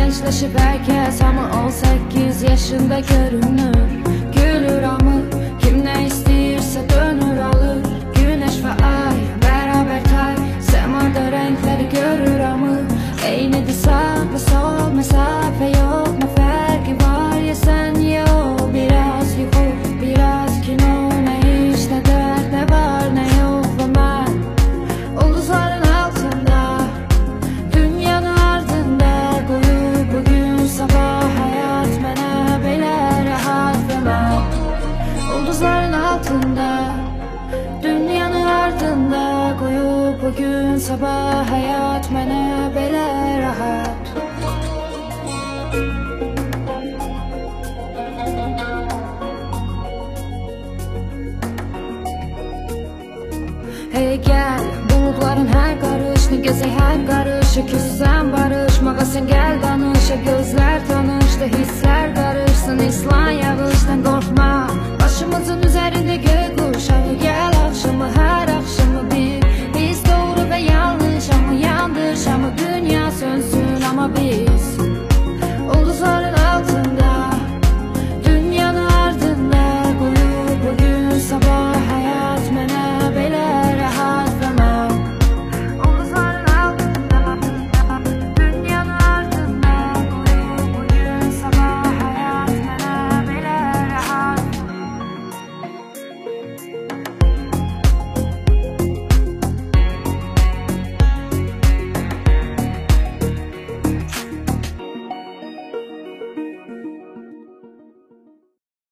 gençleşip herkes ama 18 yaşında görünür. Gülür ama kim ne isterse dönür alır. Güneş ve ay beraber kay, semada renkleri görür ama eynidir sağ ve sol, mesafe yok mu, farkı var ya sen ya o. Biraz yuhu, biraz kino, ne iş ne dert, ne var ne yok ve ben ulduzların altında, dünyanın ardında koyup bugün sabah hayat bana belə rahat ve ben ulduzların altında, dünyanın ardında koyup bugün sabah hayat bana belə rahat. Hey gel, bulutların her karış, ne gezi her karışı, küssen barışmağa sen gel danışa, gözler tanıştı, hisler karışsın, İslam ya